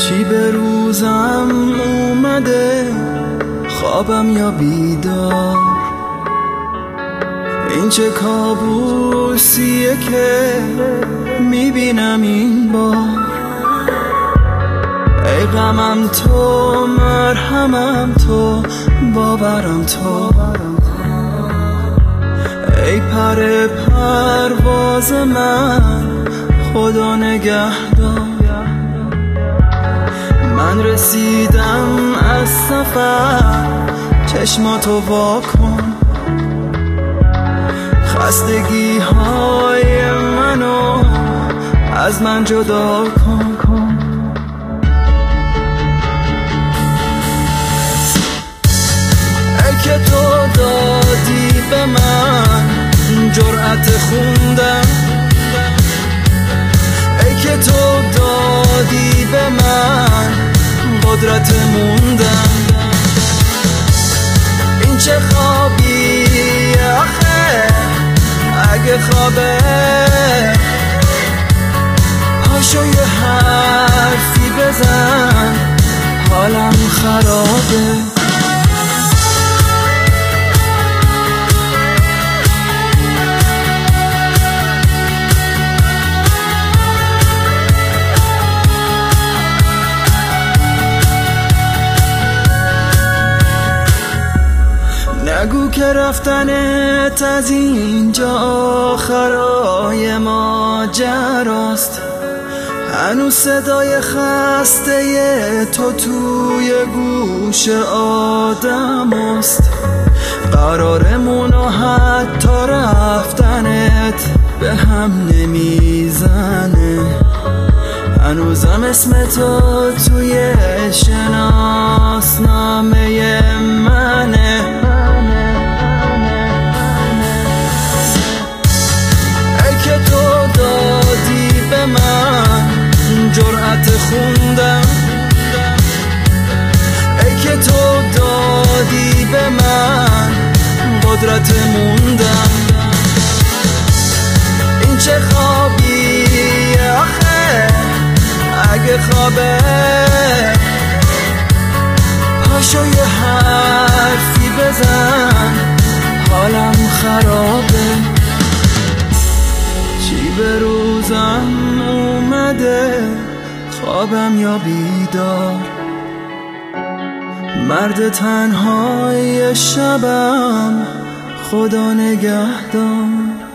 چی به روزم اومده، خوابم یا بیدار؟ این چه کابوسیه که میبینم این بار. ای غمم تو، مرهمم تو، باورم تو، ای پر پرواز من، خدا نگهدار. من رسیدم از سفر، چشماتو وا کن، خستگی های منو از من جدا کن. ای که تو دادی به من جرأت خوندن، ای که تو دادی به من قدرت موندن. این چه خوابی آخه، اگه خوابه پاشو یه حرفی بزن، حالم خرابه. نگو که رفتنت از اینجا آخرای ماجراست، هنوز صدای خسته تو توی گوش آدم است. قرارمون و حتی رفتنت به هم نمیزنه، هنوزم اسم تو توی شناسنامه منه. جرأت خوندم، ای که تو دادی به من قدرت موندم. این چه خوابی آخه، اگه خوابه پاشو یه حرفی بزن، حالم خرابه. چی به روزم اومده، خوابم یا بیدار؟ مرد تنهای شبم، خدا نگهدار.